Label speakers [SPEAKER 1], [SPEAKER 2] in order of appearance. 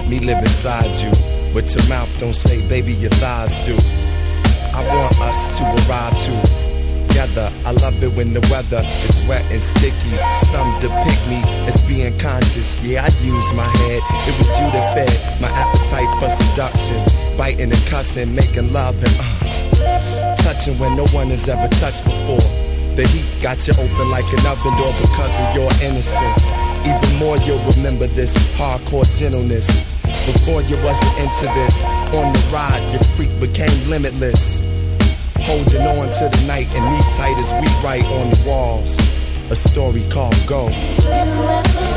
[SPEAKER 1] me live inside you. What your mouth don't say, baby, your thighs do. I want us to arrive together. I love it when the weather is wet and sticky. Some depict me as being conscious. Yeah, I use my head. It was you that fed my appetite for seduction. Biting and cussing, making love and touching when no one has ever touched before. The heat got you open like an oven door because of your innocence. Even more you'll remember this hardcore gentleness. Before you wasn't into this, on the ride your freak became limitless. Holding on to the night and me tight as we write on the walls. A story called Go.